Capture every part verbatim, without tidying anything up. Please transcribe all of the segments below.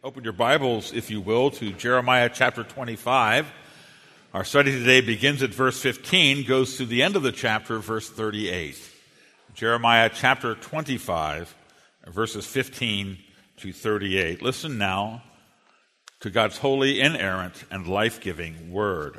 Open your Bibles, if you will, to Jeremiah chapter twenty-five. Our study today begins at verse fifteen, goes to the end of the chapter, verse thirty-eight. Jeremiah chapter twenty-five, verses fifteen to thirty-eight. Listen now to God's holy, inerrant, and life-giving word.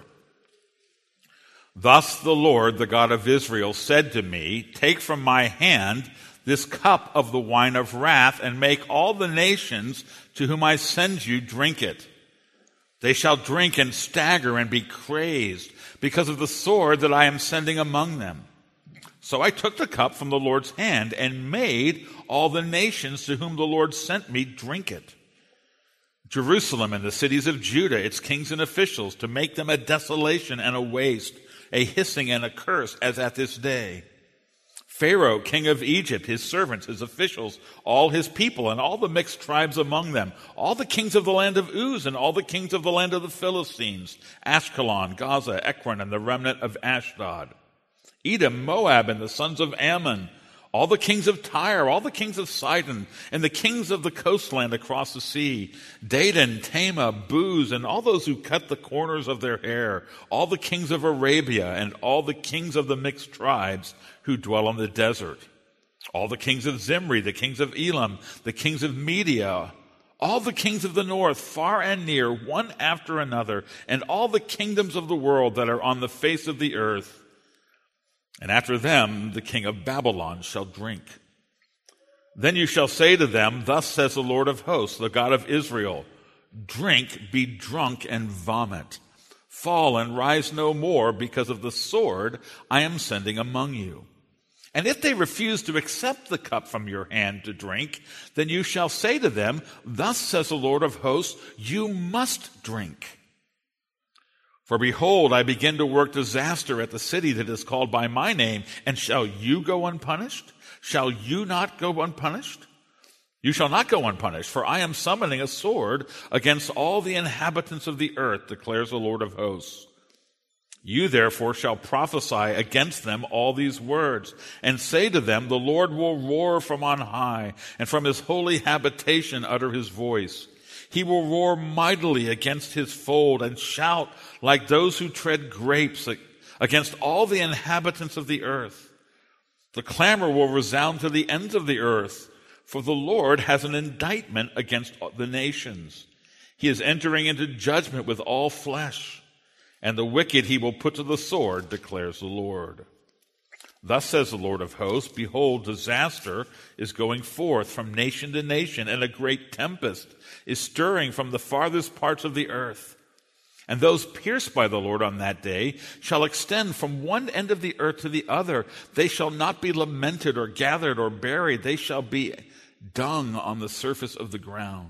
Thus the Lord, the God of Israel, said to me, "Take from my hand this cup of the wine of wrath, and make all the nations to whom I send you drink it. They shall drink and stagger and be crazed because of the sword that I am sending among them." So I took the cup from the Lord's hand and made all the nations to whom the Lord sent me drink it. Jerusalem and the cities of Judah, its kings and officials, to make them a desolation and a waste, a hissing and a curse, as at this day. Pharaoh, king of Egypt, his servants, his officials, all his people, and all the mixed tribes among them, all the kings of the land of Uz, and all the kings of the land of the Philistines, Ashkelon, Gaza, Ekron, and the remnant of Ashdod, Edom, Moab, and the sons of Ammon, all the kings of Tyre, all the kings of Sidon, and the kings of the coastland across the sea, Dedan, Tema, Buz, and all those who cut the corners of their hair, all the kings of Arabia, and all the kings of the mixed tribes who dwell in the desert, all the kings of Zimri, the kings of Elam, the kings of Media, all the kings of the north, far and near, one after another, and all the kingdoms of the world that are on the face of the earth. And after them, the king of Babylon shall drink. Then you shall say to them, "Thus says the Lord of hosts, the God of Israel, drink, be drunk, and vomit. Fall and rise no more because of the sword I am sending among you. And if they refuse to accept the cup from your hand to drink, then you shall say to them, 'Thus says the Lord of hosts, you must drink.' For behold, I begin to work disaster at the city that is called by my name, and shall you go unpunished? Shall you not go unpunished? You shall not go unpunished, for I am summoning a sword against all the inhabitants of the earth, declares the Lord of hosts. You therefore shall prophesy against them all these words, and say to them, 'The Lord will roar from on high, and from his holy habitation utter his voice. He will roar mightily against his fold, and shout like those who tread grapes against all the inhabitants of the earth. The clamor will resound to the ends of the earth, for the Lord has an indictment against the nations. He is entering into judgment with all flesh, and the wicked he will put to the sword, declares the Lord. Thus says the Lord of hosts, behold, disaster is going forth from nation to nation, and a great tempest is stirring from the farthest parts of the earth. And those pierced by the Lord on that day shall extend from one end of the earth to the other. They shall not be lamented or gathered or buried. They shall be dung on the surface of the ground.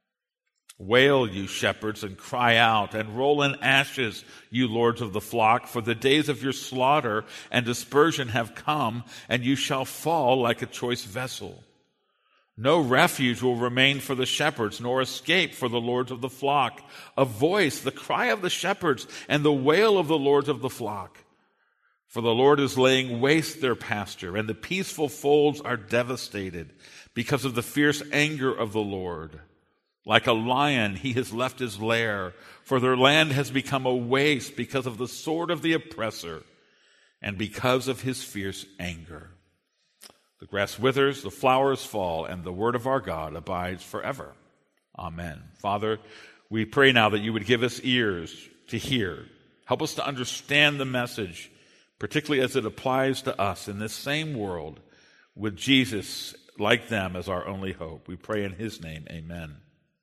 Wail, you shepherds, and cry out, and roll in ashes, you lords of the flock, for the days of your slaughter and dispersion have come, and you shall fall like a choice vessel. No refuge will remain for the shepherds, nor escape for the lords of the flock. A voice, the cry of the shepherds, and the wail of the lords of the flock. For the Lord is laying waste their pasture, and the peaceful folds are devastated because of the fierce anger of the Lord. Like a lion, he has left his lair, for their land has become a waste because of the sword of the oppressor and because of his fierce anger. The grass withers, the flowers fall, and the word of our God abides forever. Amen. Father, we pray now that you would give us ears to hear. Help us to understand the message, particularly as it applies to us in this same world, with Jesus, like them, as our only hope. We pray in his name, amen.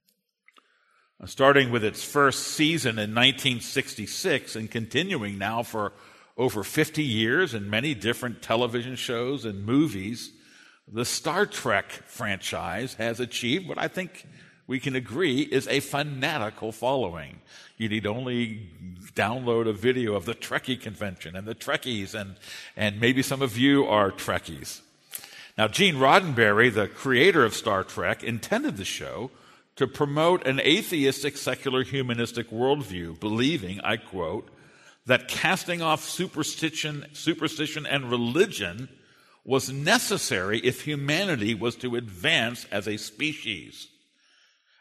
Starting with its first season in nineteen sixty-six and continuing now for over fifty years in many different television shows and movies, the Star Trek franchise has achieved what I think we can agree is a fanatical following. You need only download a video of the Trekkie convention and the Trekkies, and, and maybe some of you are Trekkies. Now, Gene Roddenberry, the creator of Star Trek, intended the show to promote an atheistic, secular, humanistic worldview, believing, I quote, that casting off superstition, superstition and religion was necessary if humanity was to advance as a species.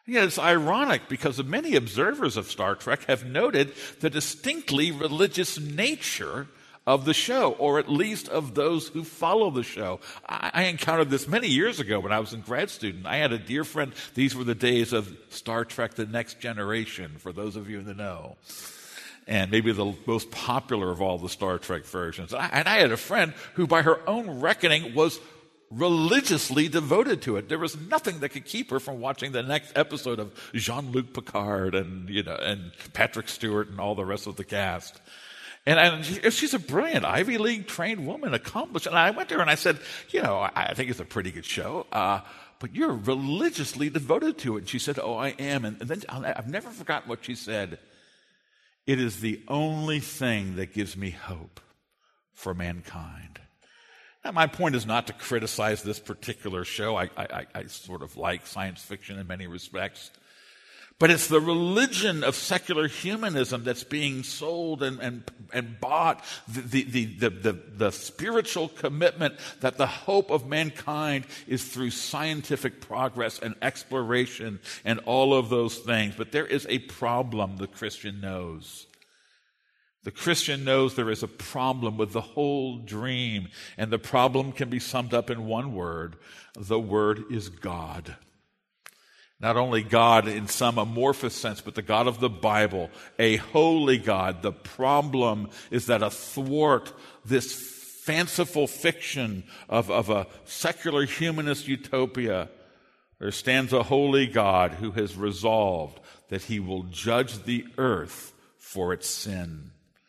Yeah, it's ironic because many observers of Star Trek have noted the distinctly religious nature of the show, or at least of those who follow the show. I, I encountered this many years ago when I was a grad student. I had a dear friend. These were the days of Star Trek The Next Generation, for those of you in the know. And maybe the most popular of all the Star Trek versions. I, and I had a friend who, by her own reckoning, was religiously devoted to it. There was nothing that could keep her from watching the next episode of Jean-Luc Picard and, you know, and Patrick Stewart and all the rest of the cast. And, and she, she's a brilliant Ivy League trained woman, accomplished. And I went to her and I said, you know, I, I think it's a pretty good show, uh, but you're religiously devoted to it. And she said, oh, I am. And, and then I've never forgotten what she said. It is the only thing that gives me hope for mankind. Now, my point is not to criticize this particular show. I, I, I sort of like science fiction in many respects. But it's the religion of secular humanism that's being sold and, and, and bought, the, the, the, the, the spiritual commitment that the hope of mankind is through scientific progress and exploration and all of those things. But there is a problem the Christian knows. The Christian knows there is a problem with the whole dream, and the problem can be summed up in one word. The word is God. Not only God in some amorphous sense, but the God of the Bible, a holy God. The problem is that athwart this fanciful fiction of, of a secular humanist utopia, there stands a holy God who has resolved that he will judge the earth for its sin.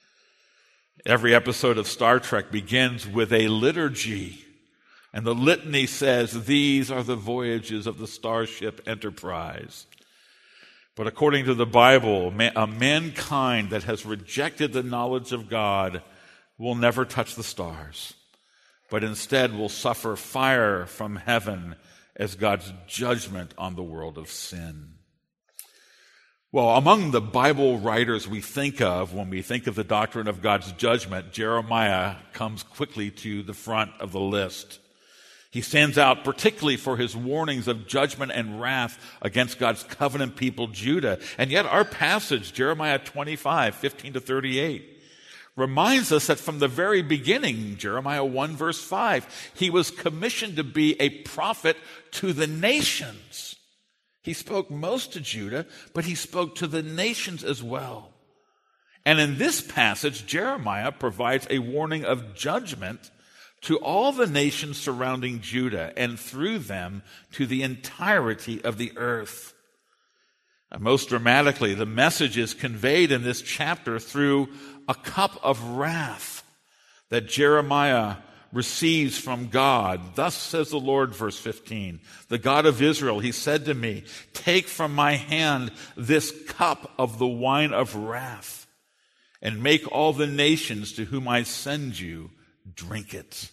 Every episode of Star Trek begins with a liturgy. And the litany says, these are the voyages of the Starship Enterprise. But according to the Bible, a mankind that has rejected the knowledge of God will never touch the stars, but instead will suffer fire from heaven as God's judgment on the world of sin. Well, among the Bible writers we think of when we think of the doctrine of God's judgment, Jeremiah comes quickly to the front of the list. He stands out particularly for his warnings of judgment and wrath against God's covenant people, Judah. And yet our passage, Jeremiah twenty-five, fifteen to thirty-eight, reminds us that from the very beginning, Jeremiah one, verse five, he was commissioned to be a prophet to the nations. He spoke most to Judah, but he spoke to the nations as well. And in this passage, Jeremiah provides a warning of judgment to all the nations surrounding Judah, and through them to the entirety of the earth. And most dramatically, the message is conveyed in this chapter through a cup of wrath that Jeremiah receives from God. Thus says the Lord, verse fifteen, the God of Israel, he said to me, take from my hand this cup of the wine of wrath, and make all the nations to whom I send you drink it.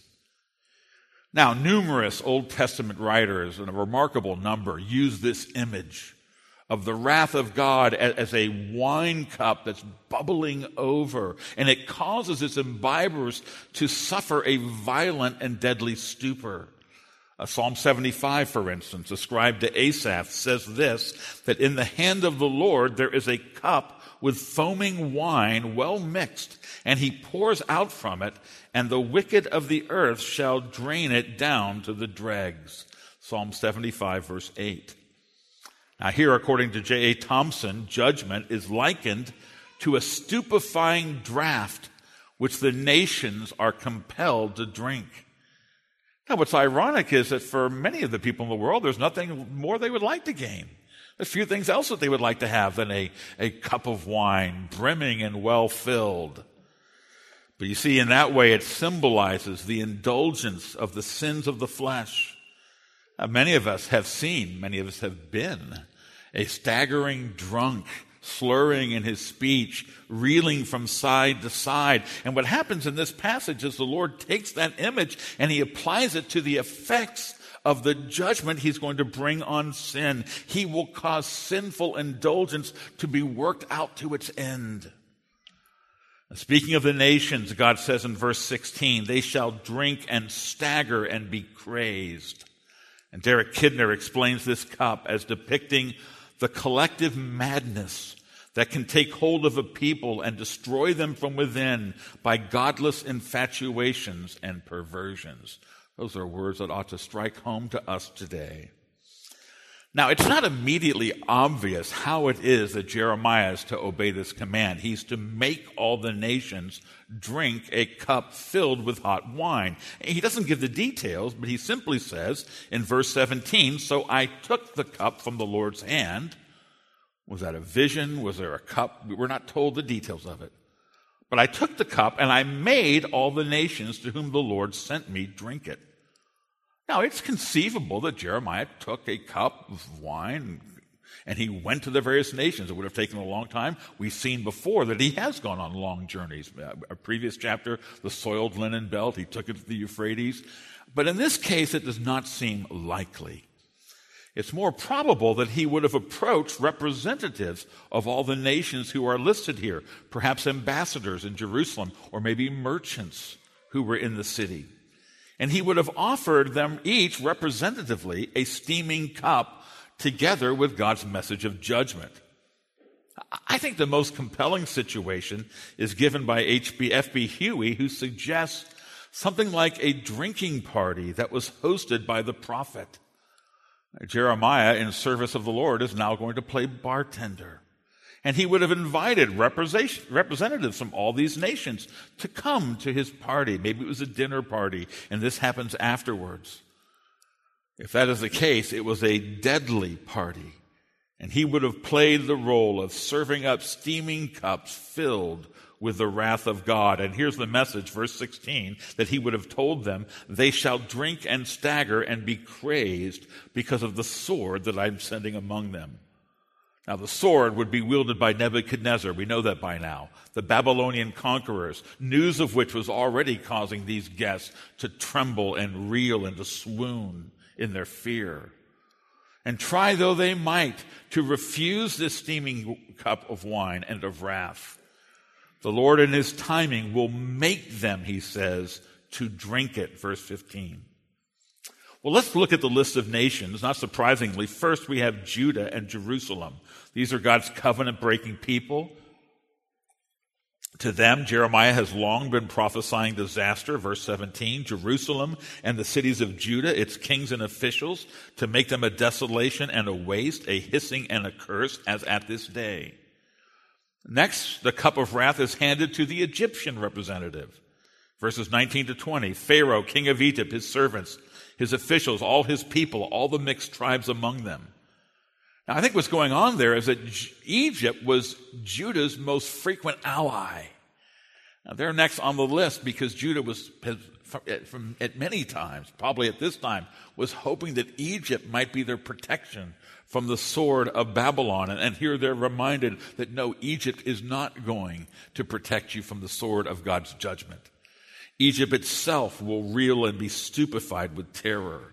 Now, numerous Old Testament writers, in a remarkable number, use this image of the wrath of God as a wine cup that's bubbling over, and it causes its imbibers to suffer a violent and deadly stupor. Uh, Psalm seventy-five, for instance, ascribed to Asaph, says this, that in the hand of the Lord there is a cup with foaming wine well mixed, and he pours out from it, and the wicked of the earth shall drain it down to the dregs. Psalm seventy-five, verse eight. Now here, according to J A Thompson, judgment is likened to a stupefying draught which the nations are compelled to drink. Now what's ironic is that for many of the people in the world, there's nothing more they would like to gain. There's few things else that they would like to have than a, a cup of wine, brimming and well filled. But you see, in that way, it symbolizes the indulgence of the sins of the flesh. Now, many of us have seen, many of us have been, a staggering drunk, slurring in his speech, reeling from side to side. And what happens in this passage is the Lord takes that image and he applies it to the effects of the judgment he's going to bring on sin. He will cause sinful indulgence to be worked out to its end. Speaking of the nations, God says in verse sixteen, they shall drink and stagger and be crazed. And Derek Kidner explains this cup as depicting the collective madness that can take hold of a people and destroy them from within by godless infatuations and perversions. Those are words that ought to strike home to us today. Now, it's not immediately obvious how it is that Jeremiah is to obey this command. He's to make all the nations drink a cup filled with hot wine. He doesn't give the details, but he simply says in verse seventeen, "So I took the cup from the Lord's hand." Was that a vision? Was there a cup? We're not told the details of it. "But I took the cup and I made all the nations to whom the Lord sent me drink it." Now, it's conceivable that Jeremiah took a cup of wine and he went to the various nations. It would have taken a long time. We've seen before that he has gone on long journeys. A previous chapter, the soiled linen belt, he took it to the Euphrates. But in this case, it does not seem likely. It's more probable that he would have approached representatives of all the nations who are listed here, perhaps ambassadors in Jerusalem, or maybe merchants who were in the city. And he would have offered them each representatively a steaming cup together with God's message of judgment. I think the most compelling situation is given by H B F B Huey, who suggests something like a drinking party that was hosted by the prophet. Jeremiah, in service of the Lord, is now going to play bartender. And he would have invited representatives from all these nations to come to his party. Maybe it was a dinner party, and this happens afterwards. If that is the case, it was a deadly party. And he would have played the role of serving up steaming cups filled with the wrath of God. And here's the message, verse sixteen, that he would have told them, "They shall drink and stagger and be crazed because of the sword that I'm sending among them." Now, the sword would be wielded by Nebuchadnezzar. We know that by now. The Babylonian conquerors, news of which was already causing these guests to tremble and reel and to swoon in their fear. And try though they might to refuse this steaming cup of wine and of wrath, the Lord in his timing will make them, he says, to drink it. Verse fifteen. Well, let's look at the list of nations. Not surprisingly, first we have Judah and Jerusalem. These are God's covenant-breaking people. To them, Jeremiah has long been prophesying disaster. Verse seventeen, Jerusalem and the cities of Judah, its kings and officials, to make them a desolation and a waste, a hissing and a curse, as at this day. Next, the cup of wrath is handed to the Egyptian representative. Verses nineteen to twenty, Pharaoh, king of Egypt, his servants, his officials, all his people, all the mixed tribes among them. Now, I think what's going on there is that Egypt was Judah's most frequent ally. Now, they're next on the list because Judah was, from, at many times, probably at this time, was hoping that Egypt might be their protection from the sword of Babylon. And, and here they're reminded that no, Egypt is not going to protect you from the sword of God's judgment. Egypt itself will reel and be stupefied with terror.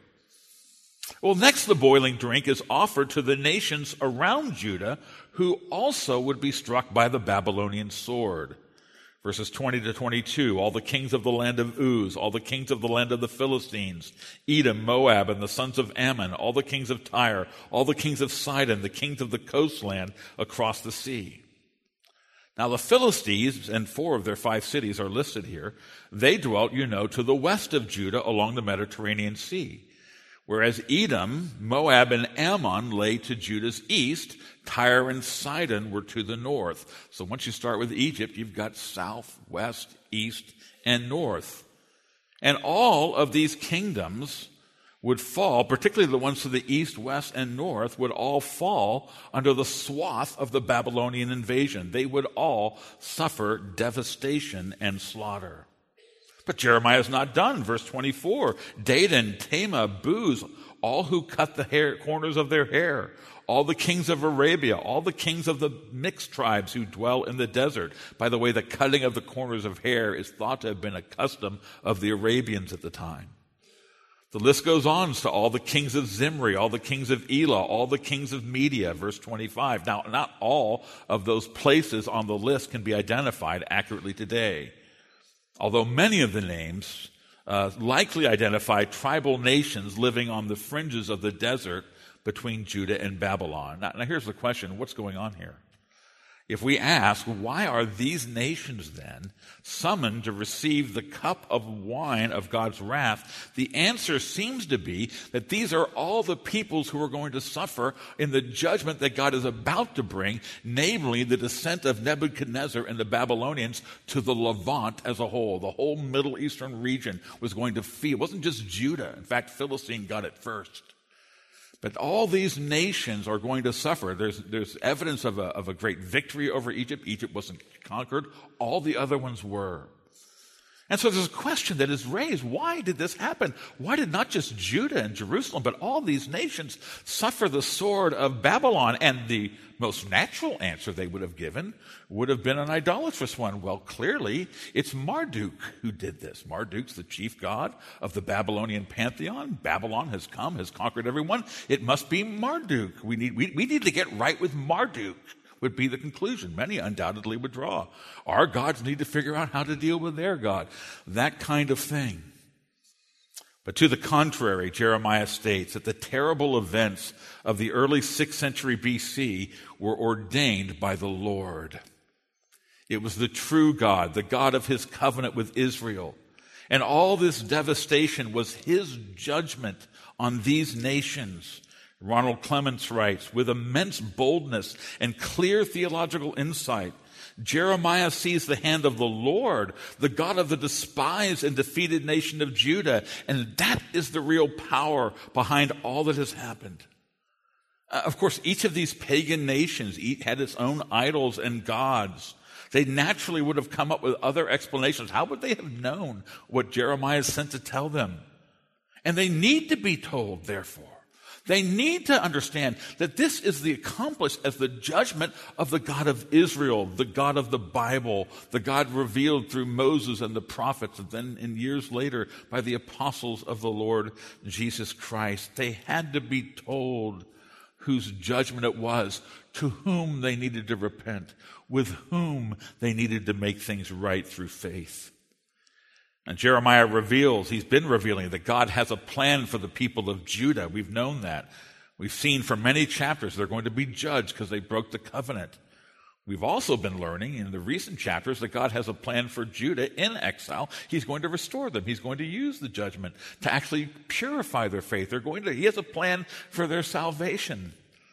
Well, next, the boiling drink is offered to the nations around Judah, who also would be struck by the Babylonian sword. Verses twenty to twenty-two, all the kings of the land of Uz, all the kings of the land of the Philistines, Edom, Moab, and the sons of Ammon, all the kings of Tyre, all the kings of Sidon, the kings of the coastland across the sea. Now, the Philistines, and four of their five cities are listed here, they dwelt, you know, to the west of Judah along the Mediterranean Sea. Whereas Edom, Moab, and Ammon lay to Judah's east, Tyre and Sidon were to the north. So once you start with Egypt, you've got south, west, east, and north. And all of these kingdoms would fall, particularly the ones to the east, west, and north, would all fall under the swath of the Babylonian invasion. They would all suffer devastation and slaughter. But Jeremiah is not done. Verse twenty-four, Dedan, Tema, Buz, all who cut the hair, corners of their hair, all the kings of Arabia, all the kings of the mixed tribes who dwell in the desert. By the way, the cutting of the corners of hair is thought to have been a custom of the Arabians at the time. The list goes on to all the kings of Zimri, all the kings of Elah, all the kings of Media, verse twenty-five. Now, not all of those places on the list can be identified accurately today, although many of the names uh, likely identify tribal nations living on the fringes of the desert between Judah and Babylon. Now, now here's the question, what's going on here? If we ask, why are these nations then summoned to receive the cup of wine of God's wrath? The answer seems to be that these are all the peoples who are going to suffer in the judgment that God is about to bring, namely the descent of Nebuchadnezzar and the Babylonians to the Levant as a whole. The whole Middle Eastern region was going to feel. It wasn't just Judah. In fact, Philistine got it first. But all these nations are going to suffer. There's, there's evidence of a, of a great victory over Egypt. Egypt wasn't conquered. All the other ones were. And so there's a question that is raised. Why did this happen? Why did not just Judah and Jerusalem, but all these nations suffer the sword of Babylon? And the most natural answer they would have given would have been an idolatrous one. Well, clearly, it's Marduk who did this. Marduk's the chief god of the Babylonian pantheon. Babylon has come, has conquered everyone. It must be Marduk. We need, we, we need to get right with Marduk, would be the conclusion many undoubtedly would draw. Our gods need to figure out how to deal with their God. That kind of thing. But to the contrary, Jeremiah states that the terrible events of the early sixth century B C were ordained by the Lord. It was the true God, the God of his covenant with Israel. And all this devastation was his judgment on these nations. Ronald Clements writes, with immense boldness and clear theological insight, Jeremiah sees the hand of the Lord, the God of the despised and defeated nation of Judah, and that is the real power behind all that has happened. Uh, of course, each of these pagan nations each had its own idols and gods. They naturally would have come up with other explanations. How would they have known what Jeremiah is sent to tell them? And they need to be told, therefore. They need to understand that this is the accomplished as the judgment of the God of Israel, the God of the Bible, the God revealed through Moses and the prophets, and then in years later by the apostles of the Lord Jesus Christ. They had to be told whose judgment it was, to whom they needed to repent, with whom they needed to make things right through faith. And Jeremiah reveals, he's been revealing, that God has a plan for the people of Judah. We've known that. We've seen for many chapters they're going to be judged because they broke the covenant. We've also been learning in the recent chapters that God has a plan for Judah in exile. He's going to restore them. He's going to use the judgment to actually purify their faith. They're going to, he has a plan for their salvation.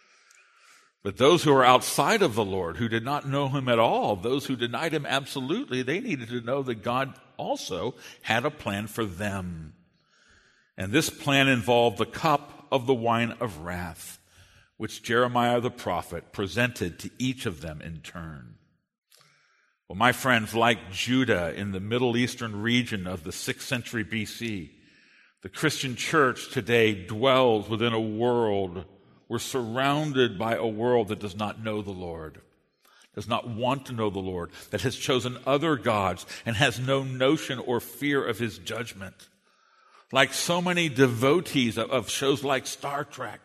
But those who are outside of the Lord, who did not know him at all, those who denied him absolutely, they needed to know that God also had a plan for them. And this plan involved the cup of the wine of wrath, which Jeremiah the prophet presented to each of them in turn. Well, my friends, like Judah in the Middle Eastern region of the sixth century B C, the Christian church today dwells within a world. We're surrounded by a world that does not know the Lord, does not want to know the Lord, that has chosen other gods and has no notion or fear of his judgment. Like so many devotees of, of shows like Star Trek,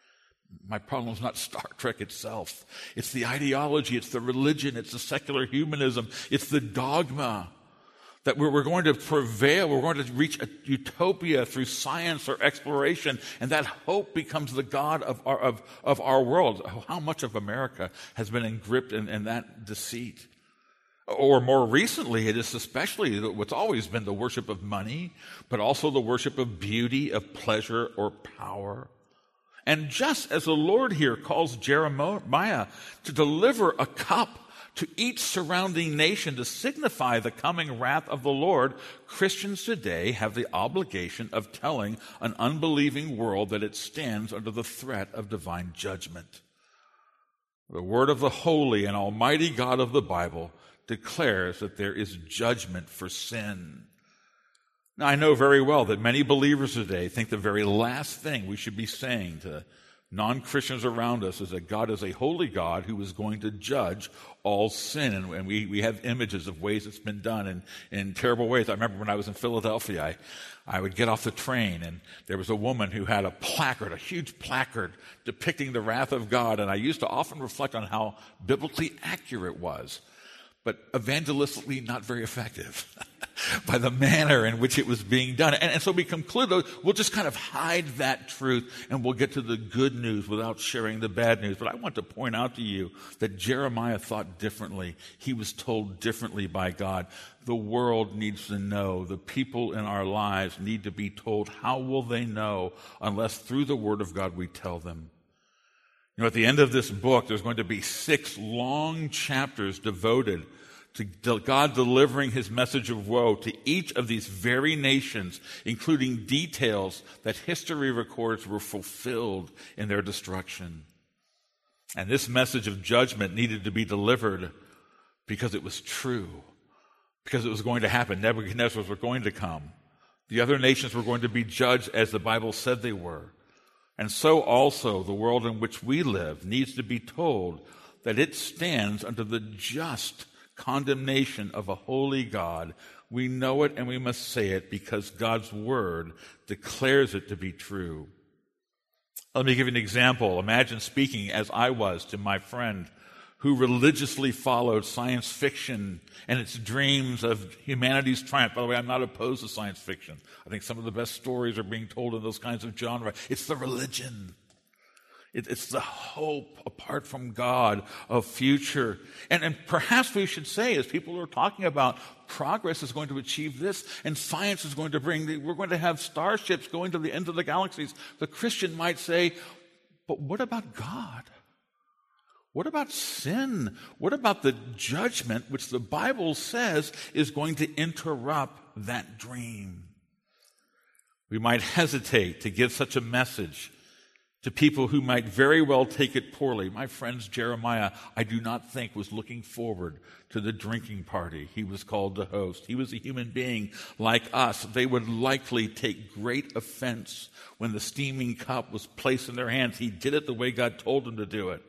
my problem is not Star Trek itself. It's the ideology, it's the religion, it's the secular humanism, it's the dogma that we're, we're going to prevail, we're going to reach a utopia through science or exploration, and that hope becomes the God of our, of, of our world. How much of America has been engripped in, in that deceit? Or more recently, it is especially what's always been the worship of money, but also the worship of beauty, of pleasure, or power. And just as the Lord here calls Jeremiah to deliver a cup to each surrounding nation to signify the coming wrath of the Lord, Christians today have the obligation of telling an unbelieving world that it stands under the threat of divine judgment. The word of the holy and almighty God of the Bible declares that there is judgment for sin. Now, I know very well that many believers today think the very last thing we should be saying to non-Christians around us is that God is a holy God who is going to judge all sin. And, and we, we have images of ways it's been done in, in terrible ways. I remember when I was in Philadelphia, I, I would get off the train and there was a woman who had a placard, a huge placard depicting the wrath of God. And I used to often reflect on how biblically accurate it was. but evangelistically not very effective by the manner in which it was being done. And, and so we conclude, we'll just kind of hide that truth and we'll get to the good news without sharing the bad news. But I want to point out to you that Jeremiah thought differently. He was told differently by God. The world needs to know. The people in our lives need to be told. How will they know unless through the Word of God we tell them? You know, at the end of this book, there's going to be six long chapters devoted to God delivering his message of woe to each of these very nations, including details that history records were fulfilled in their destruction. And this message of judgment needed to be delivered because it was true, because it was going to happen. Nebuchadnezzar was going to come. The other nations were going to be judged as the Bible said they were. And so also the world in which we live needs to be told that it stands under the just condemnation of a holy God. We know it and we must say it because God's word declares it to be true. Let me give you an example. Imagine speaking as I was to my friend who religiously followed science fiction and its dreams of humanity's triumph. By the way, I'm not opposed to science fiction. I think some of the best stories are being told in those kinds of genres. It's the religion. It, it's the hope apart from God of future. And, and perhaps we should say, as people are talking about progress is going to achieve this, and science is going to bring, the, we're going to have starships going to the end of the galaxies. The Christian might say, but what about God? What about sin? What about the judgment which the Bible says is going to interrupt that dream? We might hesitate to give such a message to people who might very well take it poorly. My friend's Jeremiah, I do not think, was looking forward to the drinking party he was called to host. He was a human being like us. They would likely take great offense when the steaming cup was placed in their hands. He did it the way God told him to do it.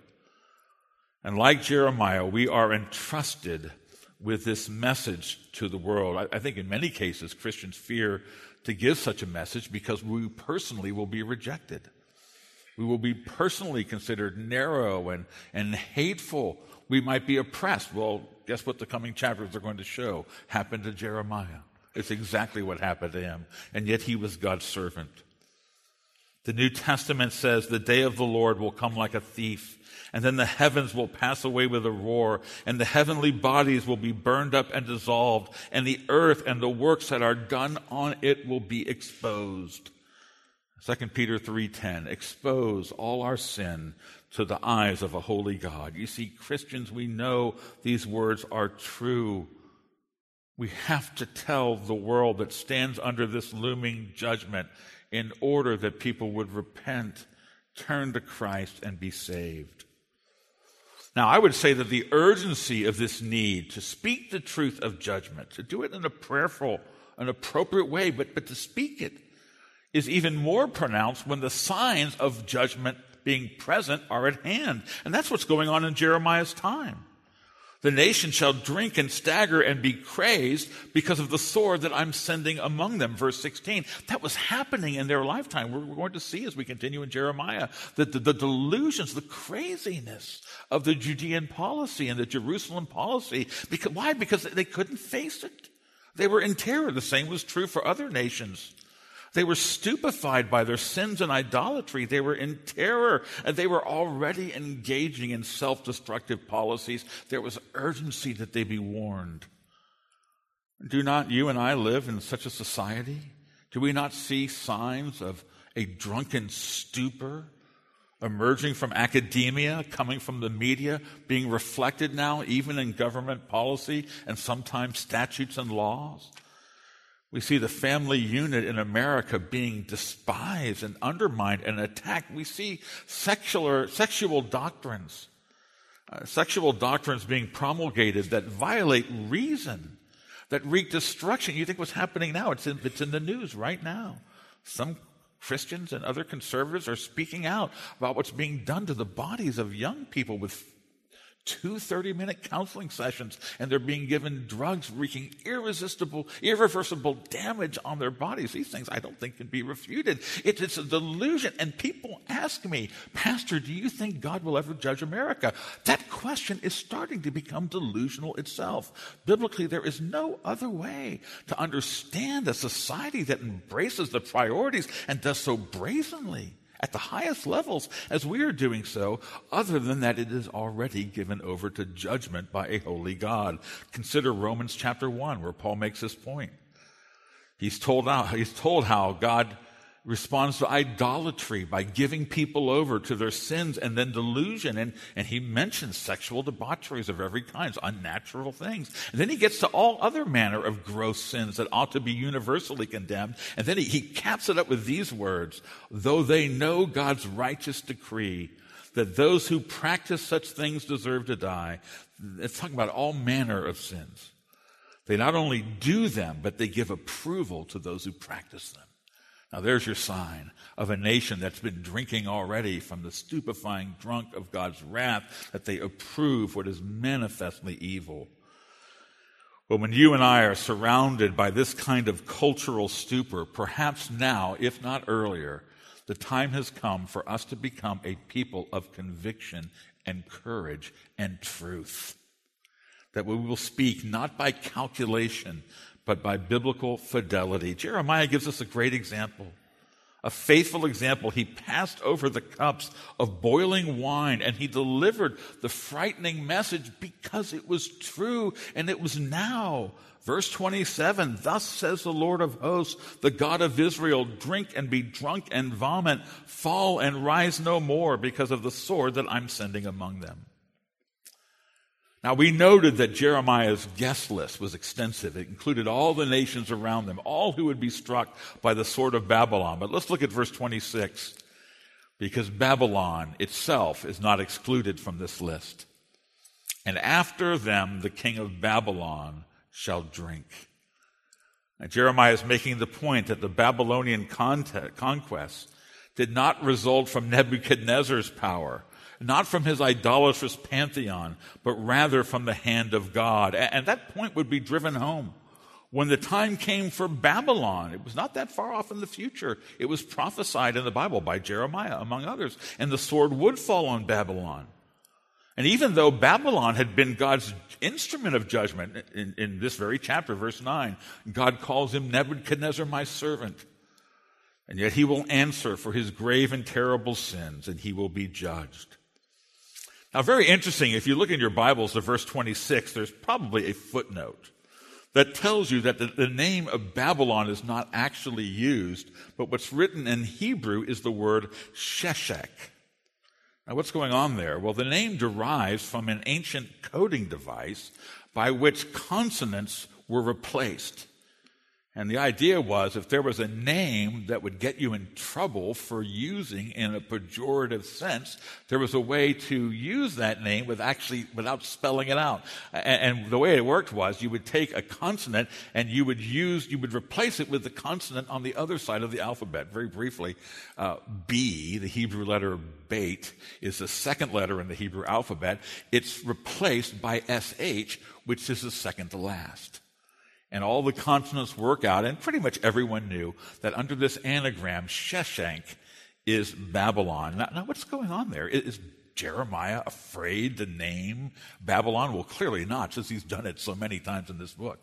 And like Jeremiah, we are entrusted with this message to the world. I, I think in many cases, Christians fear to give such a message because we personally will be rejected. We will be personally considered narrow and, and hateful. We might be oppressed. Well, guess what the coming chapters are going to show happened to Jeremiah. It's exactly what happened to him. And yet he was God's servant. The New Testament says the day of the Lord will come like a thief, and then the heavens will pass away with a roar, and the heavenly bodies will be burned up and dissolved, and the earth and the works that are done on it will be exposed. Second Peter three ten, expose all our sin to the eyes of a holy God. You see, Christians, we know these words are true. We have to tell the world that stands under this looming judgment in order that people would repent, turn to Christ, and be saved. Now, I would say that the urgency of this need to speak the truth of judgment, to do it in a prayerful, an appropriate way, but, but to speak it, is even more pronounced when the signs of judgment being present are at hand. And that's what's going on in Jeremiah's time. The nation shall drink and stagger and be crazed because of the sword that I'm sending among them. Verse sixteen. That was happening in their lifetime. We're going to see as we continue in Jeremiah that the, the delusions, the craziness of the Judean policy and the Jerusalem policy. Because, why? Because they couldn't face it. They were in terror. The same was true for other nations. They were stupefied by their sins and idolatry. They were in terror, and they were already engaging in self-destructive policies. There was urgency that they be warned. Do not you and I live in such a society? Do we not see signs of a drunken stupor emerging from academia, coming from the media, being reflected now even in government policy and sometimes statutes and laws? We see the family unit in America being despised and undermined and attacked. We see sexual, sexual doctrines, uh, sexual doctrines being promulgated that violate reason, that wreak destruction. You think what's happening now? It's in, it's in the news right now. Some Christians and other conservatives are speaking out about what's being done to the bodies of young people with two thirty-minute counseling sessions, and they're being given drugs wreaking irresistible, irreversible damage on their bodies. These things I don't think can be refuted. It, it's a delusion. And people ask me, Pastor, do you think God will ever judge America? That question is starting to become delusional itself. Biblically, there is no other way to understand a society that embraces the priorities and does so brazenly at the highest levels as we are doing so, other than that it is already given over to judgment by a holy God. Consider Romans chapter one, where Paul makes this point. He's told how, he's told how God responds to idolatry by giving people over to their sins and then delusion. And, and he mentions sexual debaucheries of every kind, unnatural things. And then he gets to all other manner of gross sins that ought to be universally condemned. And then he, he caps it up with these words, though they know God's righteous decree that those who practice such things deserve to die. It's talking about all manner of sins. They not only do them, but they give approval to those who practice them. Now there's your sign of a nation that's been drinking already from the stupefying drunk of God's wrath, that they approve what is manifestly evil. Well, when you and I are surrounded by this kind of cultural stupor, perhaps now, if not earlier, the time has come for us to become a people of conviction and courage and truth. That we will speak not by calculation, but by biblical fidelity. Jeremiah gives us a great example, a faithful example. He passed over the cups of boiling wine, and he delivered the frightening message because it was true, and it was now. Verse twenty-seven, thus says the Lord of hosts, the God of Israel, drink and be drunk and vomit, fall and rise no more because of the sword that I'm sending among them. Now, we noted that Jeremiah's guest list was extensive. It included all the nations around them, all who would be struck by the sword of Babylon. But let's look at verse twenty-six, because Babylon itself is not excluded from this list. And after them, the king of Babylon shall drink. Now, Jeremiah is making the point that the Babylonian conquest did not result from Nebuchadnezzar's power, not from his idolatrous pantheon, but rather from the hand of God. And that point would be driven home when the time came for Babylon. It was not that far off in the future. It was prophesied in the Bible by Jeremiah, among others. And the sword would fall on Babylon. And even though Babylon had been God's instrument of judgment, in, in this very chapter, verse nine, God calls him Nebuchadnezzar, my servant. And yet he will answer for his grave and terrible sins, and he will be judged. Now, very interesting, if you look in your Bibles to verse twenty-six, there's probably a footnote that tells you that the, the name of Babylon is not actually used, but what's written in Hebrew is the word Sheshach. Now, what's going on there? Well, the name derives from an ancient coding device by which consonants were replaced. And the idea was if there was a name that would get you in trouble for using in a pejorative sense, there was a way to use that name with actually without spelling it out. And, and the way it worked was you would take a consonant and you would use, you would replace it with the consonant on the other side of the alphabet. Very briefly, uh, B, the Hebrew letter Beit, is the second letter in the Hebrew alphabet. It's replaced by S H, which is the second to last. And all the consonants work out, and pretty much everyone knew that under this anagram, Sheshach is Babylon. Now, now what's going on there? Is Jeremiah afraid to name Babylon? Well, clearly not, since he's done it so many times in this book.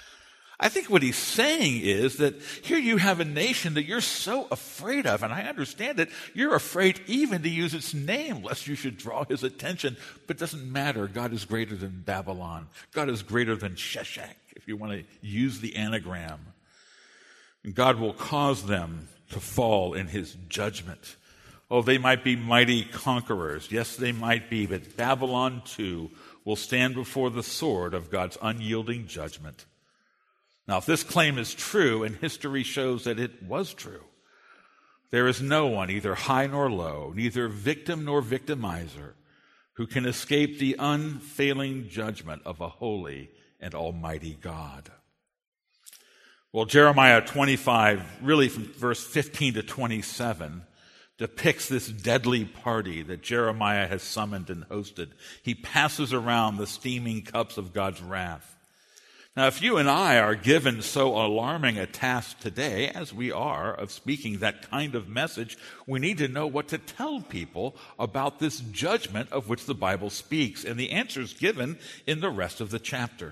I think what he's saying is that here you have a nation that you're so afraid of, and I understand it. You're afraid even to use its name, lest you should draw his attention. But it doesn't matter. God is greater than Babylon. God is greater than Sheshach, if you want to use the anagram. And God will cause them to fall in his judgment. Oh, they might be mighty conquerors. Yes, they might be, but Babylon too will stand before the sword of God's unyielding judgment. Now, if this claim is true, and history shows that it was true, there is no one, either high nor low, neither victim nor victimizer, who can escape the unfailing judgment of a holy and almighty God. Well, Jeremiah twenty-five, really from verse fifteen to twenty-seven, depicts this deadly party that Jeremiah has summoned and hosted. He passes around the steaming cups of God's wrath. Now, if you and I are given so alarming a task today, as we are, of speaking that kind of message, we need to know what to tell people about this judgment of which the Bible speaks, and the answer is given in the rest of the chapter.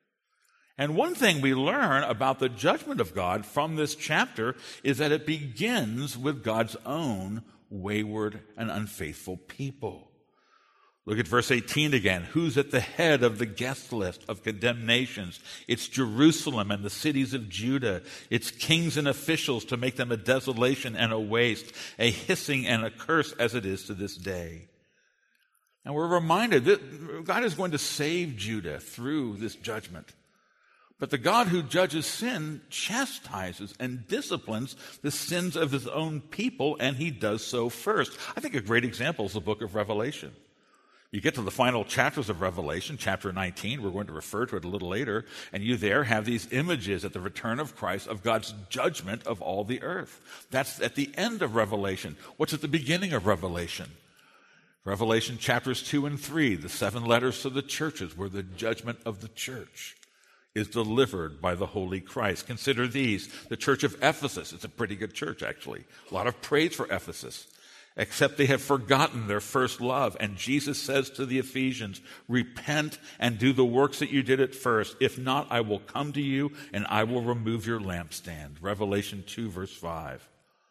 And one thing we learn about the judgment of God from this chapter is that it begins with God's own wayward and unfaithful people. Look at verse eighteen again. Who's at the head of the guest list of condemned nations? It's Jerusalem and the cities of Judah. It's kings and officials to make them a desolation and a waste, a hissing and a curse as it is to this day. And we're reminded that God is going to save Judah through this judgment. But the God who judges sin chastises and disciplines the sins of his own people, and he does so first. I think a great example is the book of Revelation. You get to the final chapters of Revelation, chapter nineteen, we're going to refer to it a little later, and you there have these images at the return of Christ of God's judgment of all the earth. That's at the end of Revelation. What's at the beginning of Revelation? Revelation chapters two and three, the seven letters to the churches, where the judgment of the church is delivered by the Holy Christ. Consider these. The church of Ephesus. It's a pretty good church, actually. A lot of praise for Ephesus. Except they have forgotten their first love. And Jesus says to the Ephesians, repent and do the works that you did at first. If not, I will come to you and I will remove your lampstand. Revelation two, verse five.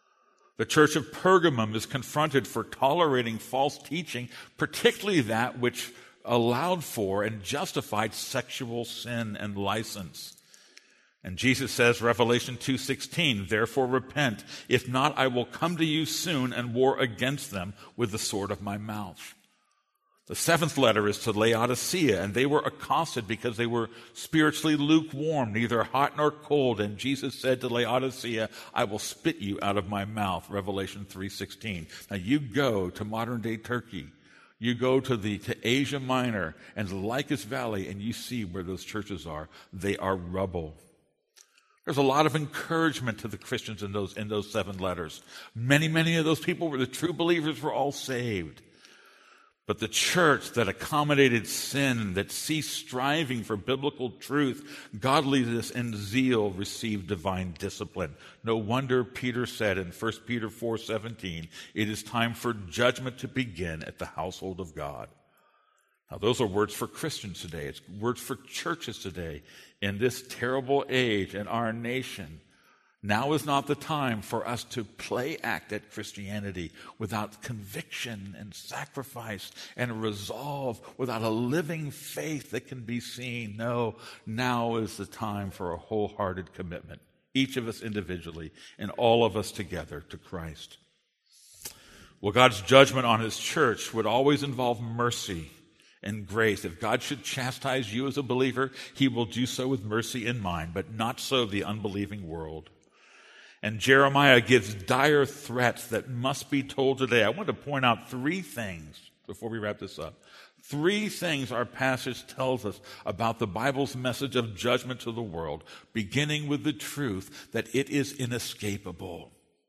The church of Pergamum is confronted for tolerating false teaching, particularly that which allowed for and justified sexual sin and license. And Jesus says, Revelation two sixteen, therefore repent. If not, I will come to you soon and war against them with the sword of my mouth. The seventh letter is to Laodicea, and they were accosted because they were spiritually lukewarm, neither hot nor cold. And Jesus said to Laodicea, I will spit you out of my mouth. Revelation three sixteen. Now you go to modern-day Turkey. You go to the to Asia Minor and the Lycus Valley, and you see where those churches are. They are rubble. There's a lot of encouragement to the Christians in those in those seven letters. Many, many of those people were the true believers, were all saved. But the church that accommodated sin, that ceased striving for biblical truth, godliness, and zeal received divine discipline. No wonder Peter said in First Peter four seventeen, it is time for judgment to begin at the household of God. Now, those are words for Christians today. It's words for churches today. In this terrible age in our nation, now is not the time for us to play act at Christianity without conviction and sacrifice and resolve, without a living faith that can be seen. No, now is the time for a wholehearted commitment, each of us individually and all of us together, to Christ. Well, God's judgment on his church would always involve mercy and grace. If God should chastise you as a believer, he will do so with mercy in mind, but not so the unbelieving world. And Jeremiah gives dire threats that must be told today. I want to point out three things before we wrap this up. Three things our passage tells us about the Bible's message of judgment to the world, beginning with the truth that it is inescapable.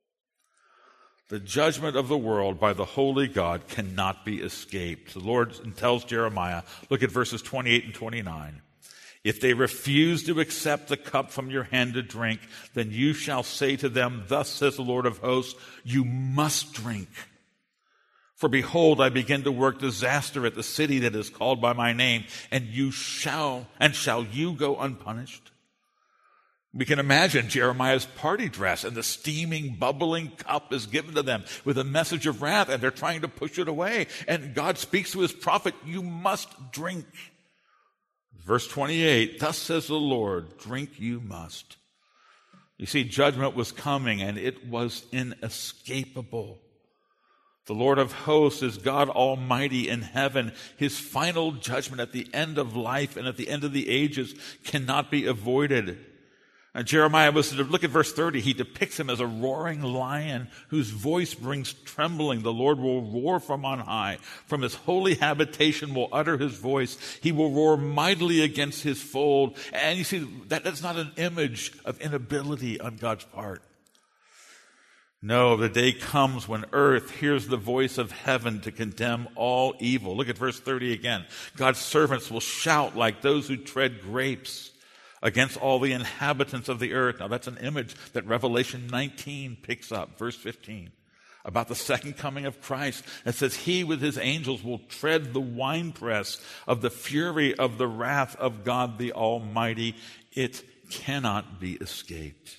The judgment of the world by the holy God cannot be escaped. The Lord tells Jeremiah, look at verses twenty-eight and twenty-nine. If they refuse to accept the cup from your hand to drink, then you shall say to them, thus says the Lord of hosts, you must drink. For behold, I begin to work disaster at the city that is called by my name, and you shall, and shall you go unpunished? We can imagine Jeremiah's party dress, and the steaming, bubbling cup is given to them with a message of wrath, and they're trying to push it away. And God speaks to his prophet, you must drink. Verse twenty-eight, thus says the Lord, drink you must. You see, judgment was coming, and it was inescapable. The Lord of hosts is God Almighty in heaven. His final judgment at the end of life and at the end of the ages cannot be avoided. And Jeremiah was to look at verse thirty. He depicts him as a roaring lion whose voice brings trembling. The Lord will roar from on high. From his holy habitation will utter his voice. He will roar mightily against his fold. And you see, that, that's not an image of inability on God's part. No, the day comes when earth hears the voice of heaven to condemn all evil. Look at verse thirty again. God's servants will shout like those who tread grapes against all the inhabitants of the earth. Now that's an image that Revelation nineteen picks up, verse fifteen, about the second coming of Christ. It says, he with his angels will tread the winepress of the fury of the wrath of God the Almighty. It cannot be escaped.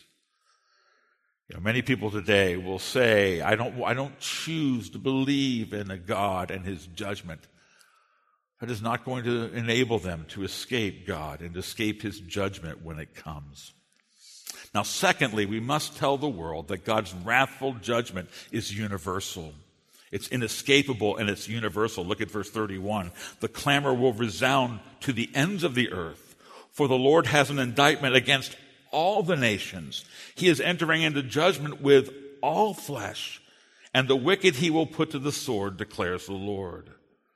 You know, many people today will say, I don't, I don't choose to believe in a God and his judgment. That is not going to enable them to escape God and escape his judgment when it comes. Now, secondly, we must tell the world that God's wrathful judgment is universal. It's inescapable and it's universal. Look at verse thirty-one. The clamor will resound to the ends of the earth, for the Lord has an indictment against all the nations. He is entering into judgment with all flesh, and the wicked he will put to the sword, declares the Lord.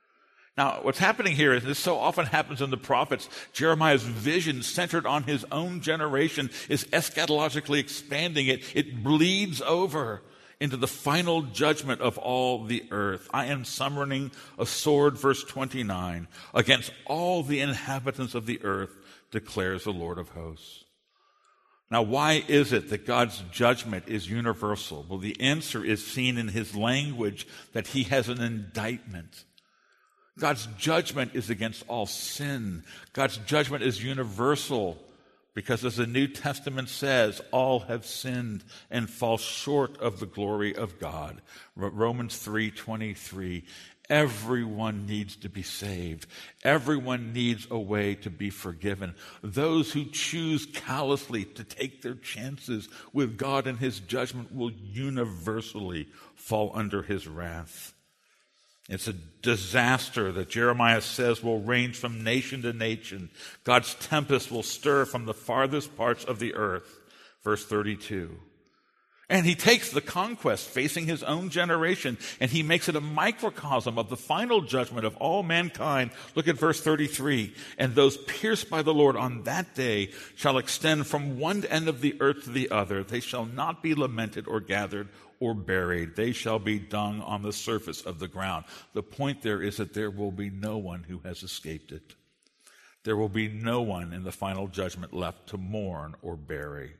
Now, what's happening here is this so often happens in the prophets. Jeremiah's vision centered on his own generation is eschatologically expanding. It, it bleeds over into the final judgment of all the earth. I am summoning a sword, verse twenty-nine, against all the inhabitants of the earth, declares the Lord of hosts. Now, why is it that God's judgment is universal? Well, the answer is seen in his language that he has an indictment. God's judgment is against all sin. God's judgment is universal because, as the New Testament says, all have sinned and fall short of the glory of God. Romans three twenty-three. Everyone needs to be saved. Everyone needs a way to be forgiven. Those who choose callously to take their chances with God and his judgment will universally fall under his wrath. It's a disaster that Jeremiah says will range from nation to nation. God's tempest will stir from the farthest parts of the earth. Verse thirty-two. And he takes the conquest facing his own generation and he makes it a microcosm of the final judgment of all mankind. Look at verse thirty-three. And those pierced by the Lord on that day shall extend from one end of the earth to the other. They shall not be lamented or gathered or buried. They shall be dung on the surface of the ground. The point there is that there will be no one who has escaped it. There will be no one in the final judgment left to mourn or bury.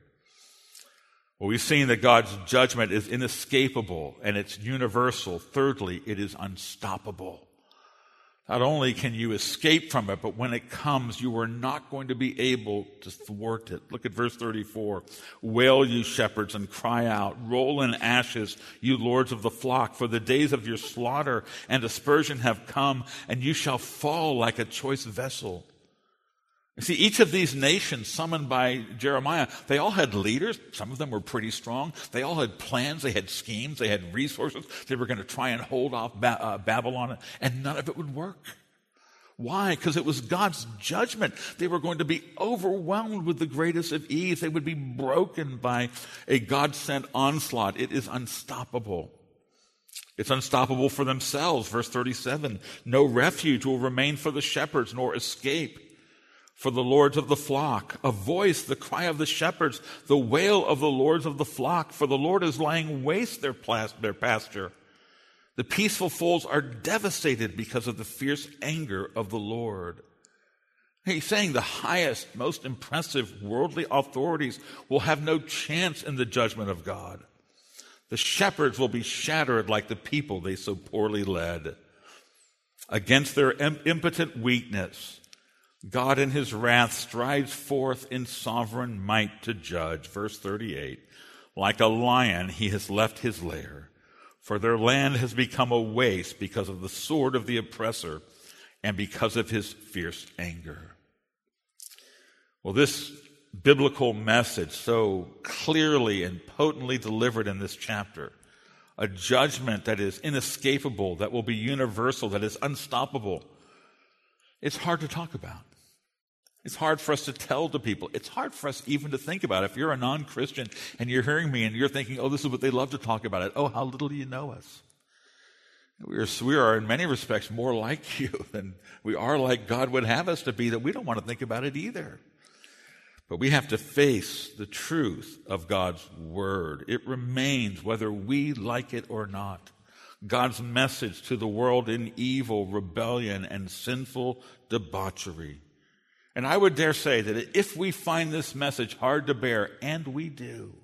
Well, we've seen that God's judgment is inescapable and it's universal. Thirdly, it is unstoppable. Not only can you escape from it, but when it comes, you are not going to be able to thwart it. Look at verse thirty-four. Wail, you shepherds, and cry out. Roll in ashes, you lords of the flock, for the days of your slaughter and dispersion have come, and you shall fall like a choice vessel. You see, each of these nations summoned by Jeremiah, they all had leaders. Some of them were pretty strong. They all had plans. They had schemes. They had resources. They were going to try and hold off ba- uh, Babylon, and none of it would work. Why? Because it was God's judgment. They were going to be overwhelmed with the greatest of ease. They would be broken by a God-sent onslaught. It is unstoppable. It's unstoppable for themselves. Verse thirty-seven, no refuge will remain for the shepherds, nor escape for the lords of the flock. A voice, the cry of the shepherds, the wail of the lords of the flock, for the Lord is laying waste their, plas- their pasture. The peaceful folds are devastated because of the fierce anger of the Lord. He's saying the highest, most impressive worldly authorities will have no chance in the judgment of God. The shepherds will be shattered like the people they so poorly led. Against their impotent weakness, God in his wrath strides forth in sovereign might to judge. Verse thirty-eight, like a lion he has left his lair, for their land has become a waste because of the sword of the oppressor and because of his fierce anger. Well, this biblical message so clearly and potently delivered in this chapter, a judgment that is inescapable, that will be universal, that is unstoppable, it's hard to talk about. It's hard for us to tell to people. It's hard for us even to think about. If you're a non-Christian and you're hearing me and you're thinking, oh, this is what they love to talk about it. Oh, how little do you know us? We are, we are in many respects more like you than we are like God would have us to be, that we don't want to think about it either. But we have to face the truth of God's word. It remains whether we like it or not. God's message to the world in evil, rebellion, and sinful debauchery. And I would dare say that if we find this message hard to bear, and we do,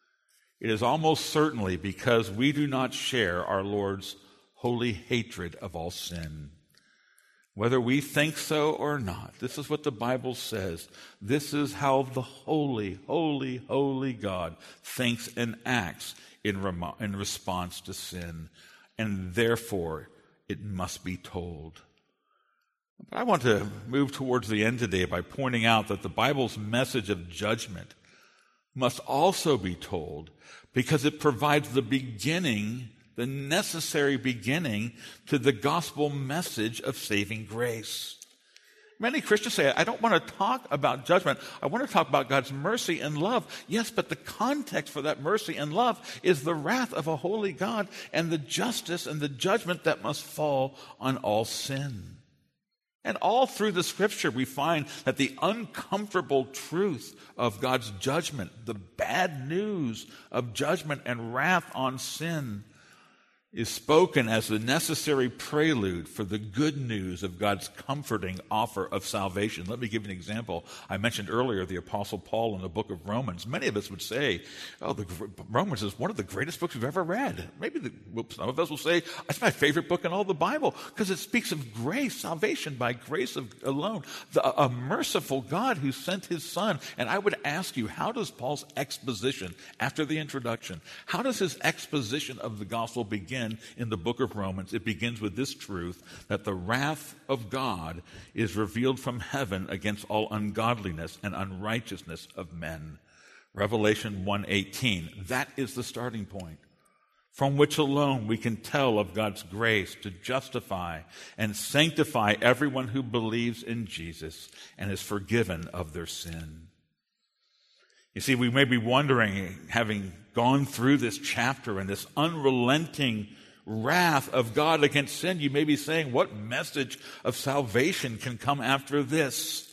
it is almost certainly because we do not share our Lord's holy hatred of all sin. Whether we think so or not, this is what the Bible says. This is how the holy, holy, holy God thinks and acts in, rem- in response to sin. And therefore, it must be told. But I want to move towards the end today by pointing out that the Bible's message of judgment must also be told because it provides the beginning, the necessary beginning to the gospel message of saving grace. Many Christians say, I don't want to talk about judgment. I want to talk about God's mercy and love. Yes, but the context for that mercy and love is the wrath of a holy God and the justice and the judgment that must fall on all sin. And all through the Scripture, we find that the uncomfortable truth of God's judgment, the bad news of judgment and wrath on sin, is spoken as the necessary prelude for the good news of God's comforting offer of salvation. Let me give you an example. I mentioned earlier the Apostle Paul in the book of Romans. Many of us would say, oh, the Romans is one of the greatest books we've ever read. Maybe the, some of us will say, it's my favorite book in all the Bible because it speaks of grace, salvation by grace of, alone, the, a merciful God who sent his Son. And I would ask you, how does Paul's exposition, after the introduction, how does his exposition of the gospel begin? In the book of Romans, it begins with this truth that the wrath of God is revealed from heaven against all ungodliness and unrighteousness of men. Revelation one eighteen. That is the starting point, from which alone we can tell of God's grace to justify and sanctify everyone who believes in Jesus and is forgiven of their sin. You see, we may be wondering, having gone through this chapter and this unrelenting wrath of God against sin, you may be saying, what message of salvation can come after this?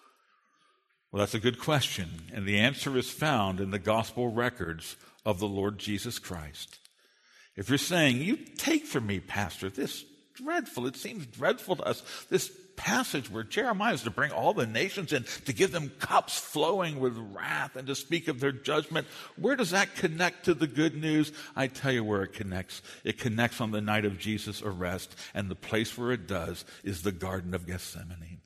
Well, that's a good question, and the answer is found in the gospel records of the Lord Jesus Christ. If you're saying, you take from me, Pastor, this dreadful, it seems dreadful to us, this passage where Jeremiah is to bring all the nations in, to give them cups flowing with wrath and to speak of their judgment. Where does that connect to the good news? I tell you where it connects. It connects on the night of Jesus' arrest, and the place where it does is the Garden of Gethsemane.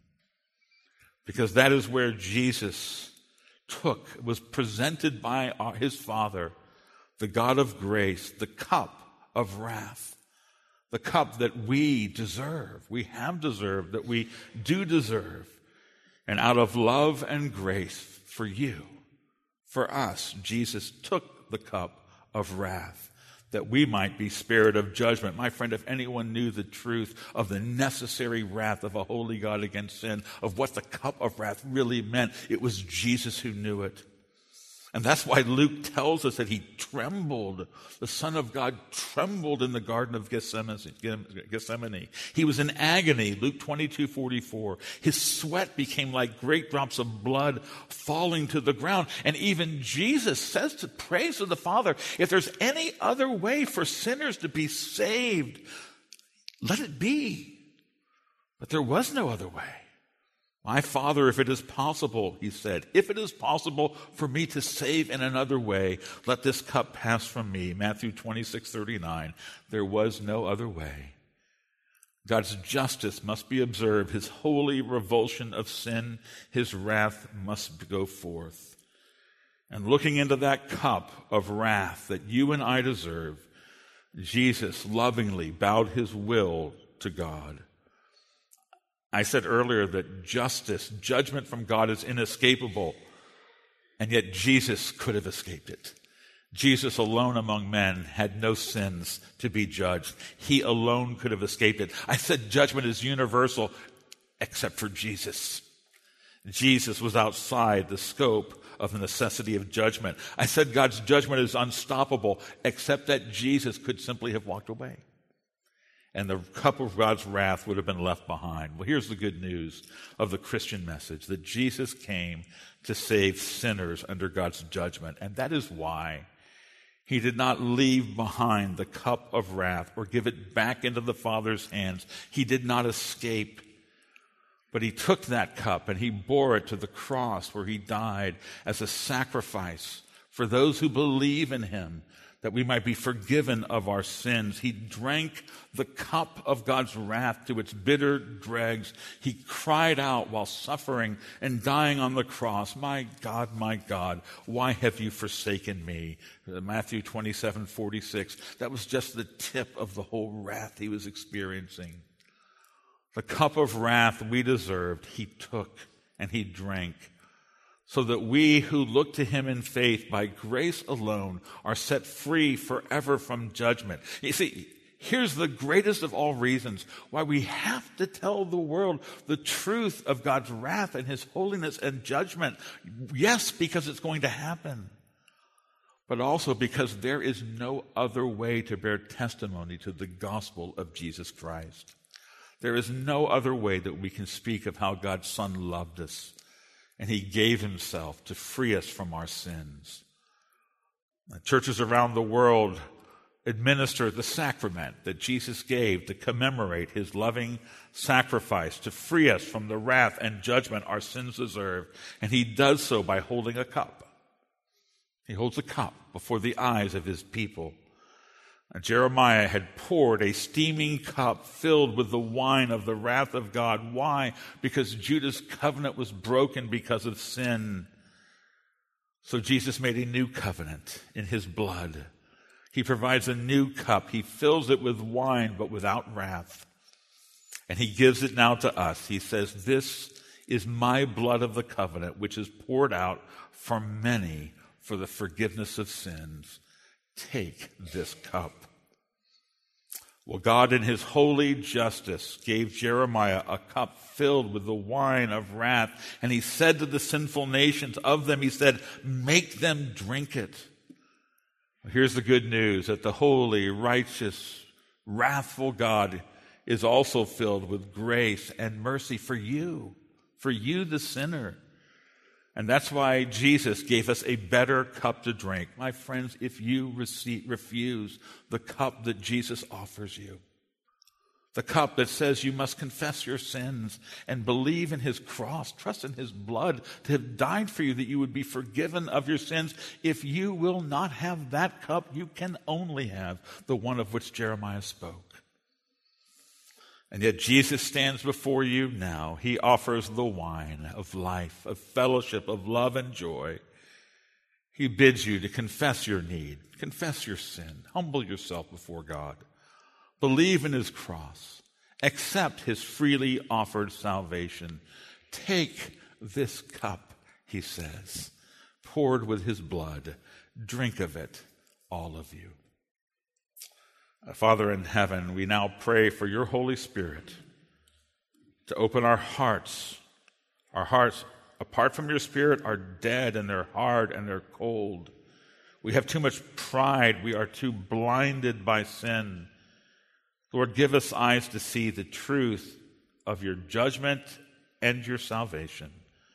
Because that is where Jesus took, was presented by our, his Father, the God of grace, the cup of wrath. The cup that we deserve, we have deserved, that we do deserve. And out of love and grace for you, for us, Jesus took the cup of wrath that we might be spared of judgment. My friend, if anyone knew the truth of the necessary wrath of a holy God against sin, of what the cup of wrath really meant, it was Jesus who knew it. And that's why Luke tells us that he trembled. The Son of God trembled in the Garden of Gethsemane. He was in agony, Luke twenty-two forty-four. His sweat became like great drops of blood falling to the ground. And even Jesus says to praise to the Father, if there's any other way for sinners to be saved, let it be. But there was no other way. My Father, if it is possible, he said, if it is possible for me to save in another way, let this cup pass from me. Matthew twenty-six thirty-nine. There was no other way. God's justice must be observed. His holy revulsion of sin, his wrath must go forth. And looking into that cup of wrath that you and I deserve, Jesus lovingly bowed his will to God. I said earlier that justice, judgment from God is inescapable, and yet Jesus could have escaped it. Jesus alone among men had no sins to be judged. He alone could have escaped it. I said judgment is universal, except for Jesus. Jesus was outside the scope of the necessity of judgment. I said God's judgment is unstoppable, except that Jesus could simply have walked away. and the cup of God's wrath would have been left behind. Well, here's the good news of the Christian message, that Jesus came to save sinners under God's judgment, and that is why he did not leave behind the cup of wrath or give it back into the Father's hands. He did not escape, but he took that cup and he bore it to the cross where he died as a sacrifice for those who believe in him, that we might be forgiven of our sins. He drank the cup of God's wrath to its bitter dregs. He cried out while suffering and dying on the cross, "My God, my God, why have you forsaken me?" Matthew twenty-seven forty-six. That was just the tip of the whole wrath he was experiencing. The cup of wrath we deserved, he took and he drank, so that we who look to him in faith by grace alone are set free forever from judgment. You see, here's the greatest of all reasons why we have to tell the world the truth of God's wrath and his holiness and judgment. Yes, because it's going to happen, but also because there is no other way to bear testimony to the gospel of Jesus Christ. There is no other way that we can speak of how God's Son loved us, and he gave himself to free us from our sins. Churches around the world administer the sacrament that Jesus gave to commemorate his loving sacrifice to free us from the wrath and judgment our sins deserve. And he does so by holding a cup. He holds a cup before the eyes of his people. Jeremiah had poured a steaming cup filled with the wine of the wrath of God. Why? Because Judah's covenant was broken because of sin. So Jesus made a new covenant in his blood. He provides a new cup. He fills it with wine, but without wrath. And he gives it now to us. He says, "This is my blood of the covenant, which is poured out for many for the forgiveness of sins. Take this cup." Well, God in his holy justice gave Jeremiah a cup filled with the wine of wrath, and he said to the sinful nations of them, he said, "Make them drink it." Well, here's the good news, that the holy, righteous, wrathful God is also filled with grace and mercy for you, for you the sinner. And that's why Jesus gave us a better cup to drink. My friends, if you receive, refuse the cup that Jesus offers you, the cup that says you must confess your sins and believe in his cross, trust in his blood to have died for you that you would be forgiven of your sins, if you will not have that cup, you can only have the one of which Jeremiah spoke. And yet Jesus stands before you now. He offers the wine of life, of fellowship, of love and joy. He bids you to confess your need, confess your sin, humble yourself before God, believe in his cross, accept his freely offered salvation. Take this cup, he says, poured with his blood. Drink of it, all of you. Father in heaven, we now pray for your Holy Spirit to open our hearts. Our hearts, apart from your Spirit, are dead and they're hard and they're cold. We have too much pride. We are too blinded by sin. Lord, give us eyes to see the truth of your judgment and your salvation,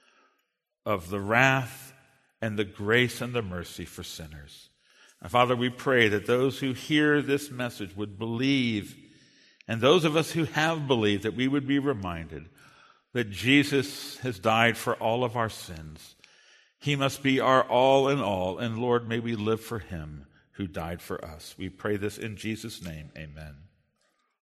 of the wrath and the grace and the mercy for sinners. And Father, we pray that those who hear this message would believe, and those of us who have believed, that we would be reminded that Jesus has died for all of our sins. He must be our all in all, and Lord, may we live for him who died for us. We pray this in Jesus' name. Amen.